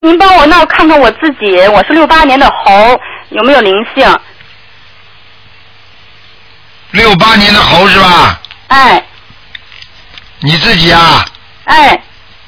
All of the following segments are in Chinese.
您帮我那看看我自己，我是68年的猴，有没有灵性 ？68年的猴是吧？ 哎。 你自己啊？ 哎。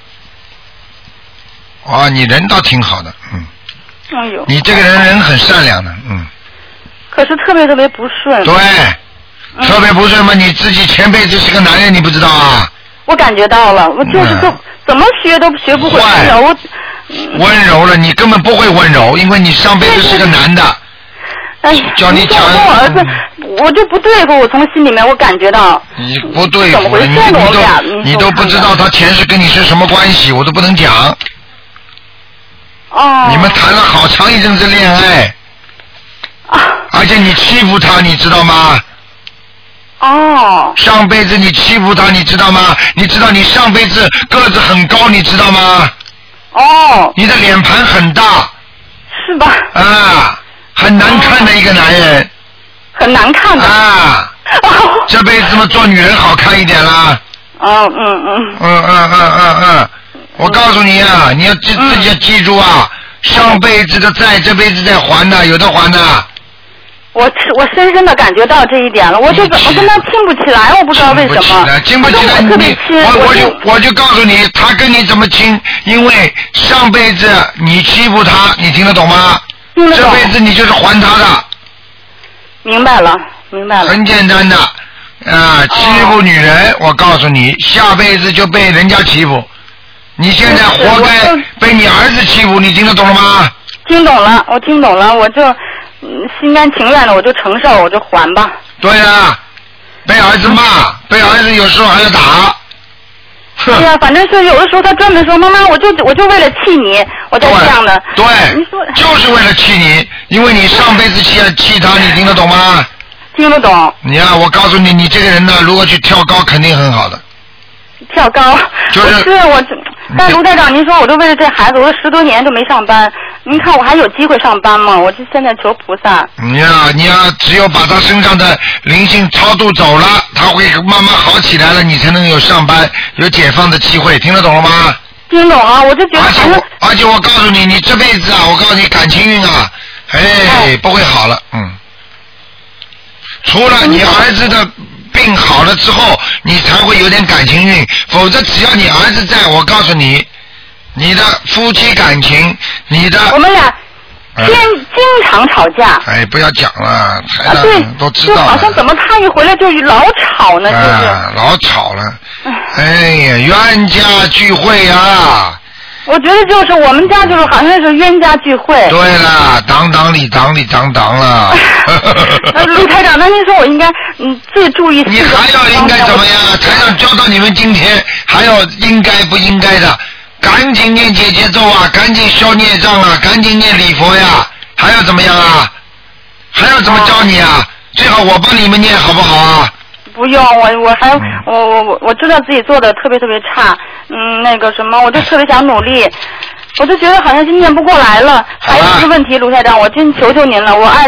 哦，你人倒挺好的， 哎呦。 你这个人很善良的， 可是特别特别不顺。 对。特别不顺吗？你自己前辈子是个男人，你不知道啊？ 我感觉到了，我就是怎么学都学不会温柔。 温柔了，你根本不会温柔，因为你上辈子是个男的。 哎呀， 叫你讲， 我儿子，我就不对付，我从心里面我感觉到。 你不对付， 怎么回事你都不知道他前世跟你是什么关系，我都不能讲。 哦。 你们谈了好长一阵子恋爱。而且你欺负他，你知道吗？ 哦。 上辈子你欺负他，你知道吗？你知道你上辈子个子很高，你知道吗？ 哦。 你的脸盘很大。 是吧？ 啊，很难看的一个男人。 很难看的。 啊。这辈子嘛，做女人好看一点啦。我告诉你啊，你要自己要记住啊，上辈子的债，这辈子在还的，有的还的。 我深深的感觉到这一点了，我就怎么跟他亲不起来，我不知道为什么。 亲不起来，我就告诉你，他跟你怎么亲，因为上辈子你欺负他，你听得懂吗？ 听得懂。 这辈子你就是还他的。 明白了。 很简单的，欺负女人，我告诉你，下辈子就被人家欺负。你现在活该被你儿子欺负，你听得懂了吗？ 听懂了，我听懂了，我就心甘情愿的，我就承受，我就还吧。 对啊，被儿子骂，被儿子有时候还要打。 对呀，反正是有的时候他专门说妈妈，我就为了气你，我才这样的。 对，就是为了气你，因为你上辈子气他，你听得懂吗？ 听得懂。 你啊，我告诉你，你这个人呢，如果去跳高，肯定很好的。 跳高。 就是我。但卢台长，您说我都为了这孩子，我都10多年就没上班，您看我还有机会上班吗？我就现在求菩萨。 你要只有把他身上的灵性超度走了，他会慢慢好起来了，你才能有上班有解放的机会，听得懂了吗？ 听懂了，我就觉得而且我告诉你，你这辈子啊，我告诉你感情运啊，不会好了，除了你儿子的病好了之后，你才会有点感情运，否则只要你儿子在，我告诉你，你的夫妻感情， 我们俩经常吵架。 不要讲了，台长都知道了。 就好像怎么他一回来就老吵呢，就是老吵了。冤家聚会啊。 我觉得就是我们家就是好像是冤家聚会。 对了，当里了。 陆台长，那您说我应该最注意。 你还要应该怎么样？台长教到你们今天还要应该不应该的，赶紧念姐姐咒啊，赶紧消孽障啊，赶紧念礼佛呀，还要怎么样啊？还要怎么教你啊？最好我帮你们念好不好啊？ 不用，我知道自己做的特别特别差，那个什么，我就特别想努力，我就觉得好像是念不过来了。还有一个问题，卢台长，我真求求您了，我爱人